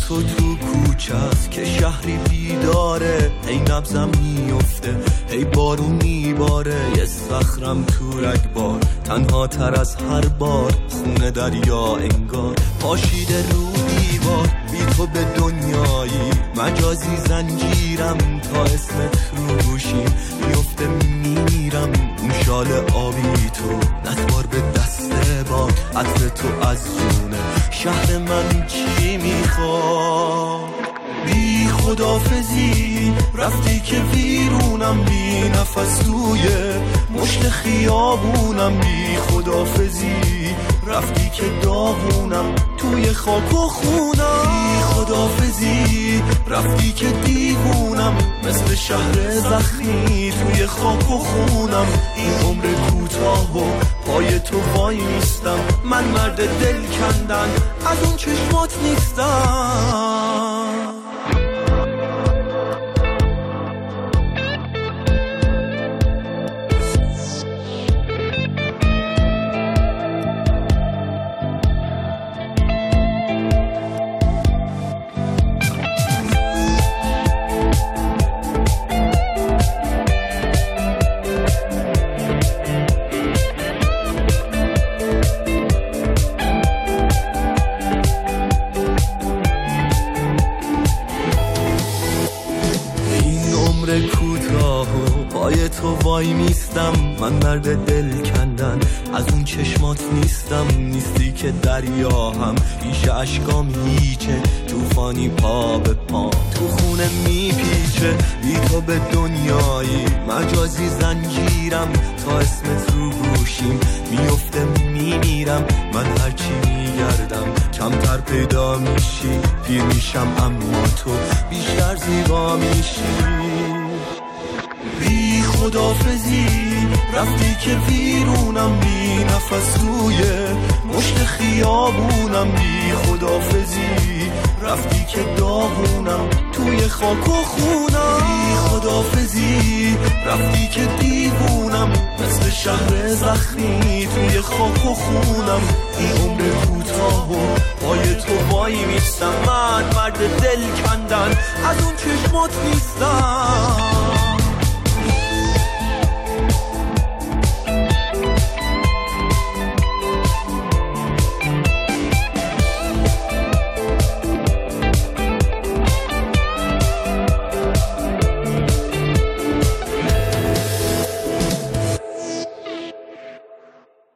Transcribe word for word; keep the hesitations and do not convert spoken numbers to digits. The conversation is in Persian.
تو تو کوچه است که شهری بیداره، هی نبزم میفته هی بارون میباره، یه صخرم تو رگبار تنها تر از هر بار، خونه دریا انگار پاشیده رو دیوار، بی تو به دنیایی مجازی زنجیرم، تا اسمت رو گوشیم میفته میمیرم، اون شال آبی تو نتوار به دست باد، عطر تو از جونه شهر من چی میخواد؟ بی خدافزی رفتی که ویرونم، بی نفس توی مشت خیابونم، بی خدافزی رفتی که داغونم توی خاک و خونم، بی خدافزی رفتی که دیوونم مثل شهر زخمی توی خاک و خونم، این عمر کوتاه و پای تو وای نیستم، من مرد دل کندن از اون چشمات نیستم. تو وای میستم، من مرد دل کندن از اون چشمات نیستم، نیستی که دریا هم پیش اشکام هیچه، توفانی پا به پا تو خونه میپیچه، بی تو به دنیایی مجازی زنجیرم، تا اسمت رو گوشیم میفته میمیرم، من هرچی میگردم کمتر پیدا میشی، پیر میشم اما تو بیشتر زیبا میشی. بی خدافزی رفتی که ویرونم، بی نفس توی مشت خیابونم، بی خدافزی رفتی که داغونم توی خاک و خونم، بی خدافزی رفتی که دیوونم مثل شهر زخمی توی خاک و خونم، این عمر کوتاه و پای تو وای میستم، من مرد دل کندن از اون چشمات نیستم.